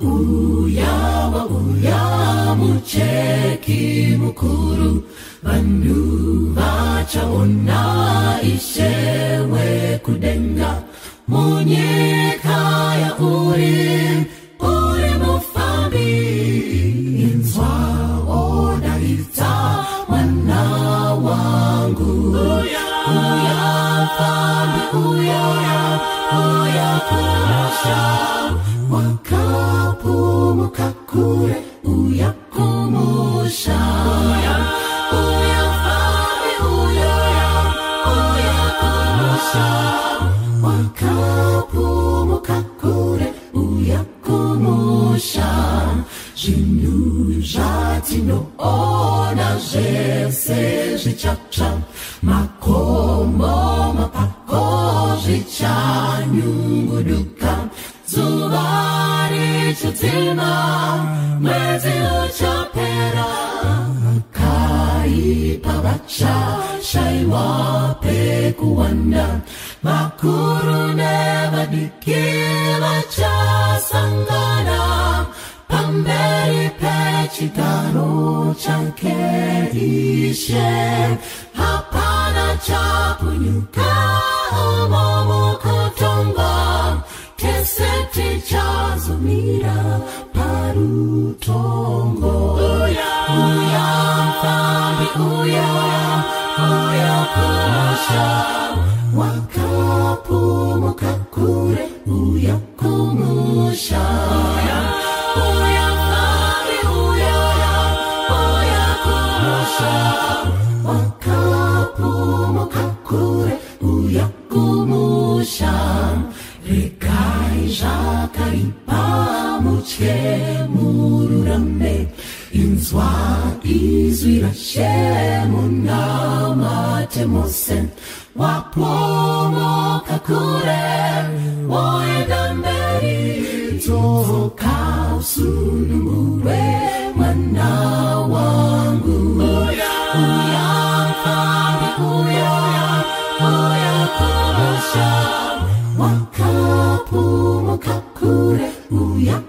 uya mucheki mukuru vanhu vachaona ishewe kudenga munyika ya uri mufambi inzwa odaita mwana wangu uya mfambi uya kumusha wakapumuka kure uya kumusha uya mfambi uya kumusha wakapumuka kure uya kumusha zvinhu zvatinoona zvese zvichatsva makomo mapako zvichanyunguduka zuva richadzima mwedzi uchapera vakaipa vachashayiwa pekuwanda vakuru nevadiki vachasangana pamberi pechigaro chake Ishe hapana chapunyuka umo mukutonga tese tichazumira parutongo uya mfambi uya kumusha wakapumuka kure uya kumusha uya mfambi uya kumusha wakapumuka kure uya kumusha regai zvakaipa mutye mururame inzwa izwi raShe munamate mose wapomoka kure woenda mberi dzoka usununguwe mwana wangu uya mfambi uya kumusha wakapumuka kure uya